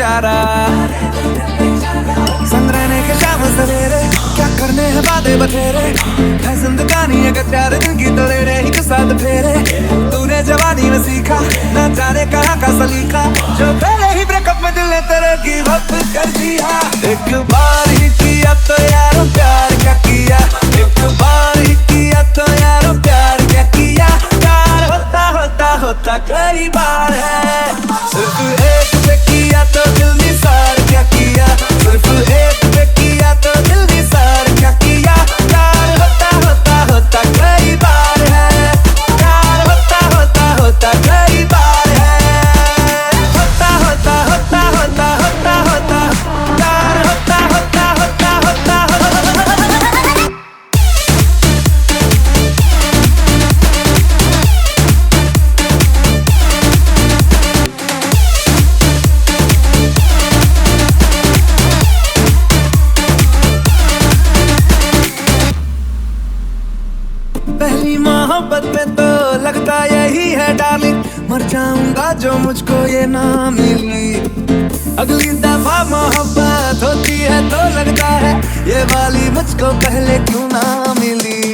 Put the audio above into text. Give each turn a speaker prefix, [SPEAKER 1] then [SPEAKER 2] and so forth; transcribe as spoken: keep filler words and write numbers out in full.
[SPEAKER 1] इशारा। संग रहने के शाम सवेरे, क्या करने हैं वादे बथेरे, है जिंदगानी अगर चार दिन की तो ले रहे एक साथ फेरे। तूने जवानी में सीखा न जाने कहाँ का सलीका, जो पहले ही ब्रेकअप में दिल ने तेरे की वक्त कर दिया। एक बार ही किया तो यारो प्यार क्या किया, एक बार ही किया तो यारो प्यार क्या किया। प्यार होता होता होता कई बार है, सिर्फ एक पे किया तो दिल निसार क्या किया, सिर्फ एक पे किया तो दिल निसार क्या किया। प्यार होता होता होता कई बार है, प्यार होता होता होता कई बार है, होता होता होता होता होता होता प्यार होता होता होता होता होता। पहली मोहब्बत में तो लगता यही है डार्लिंग, मर जाऊंगा जो मुझको ये ना मिली। अगली दफा मोहब्बत होती है तो लगता है ये वाली मुझको पहले क्यों ना मिली।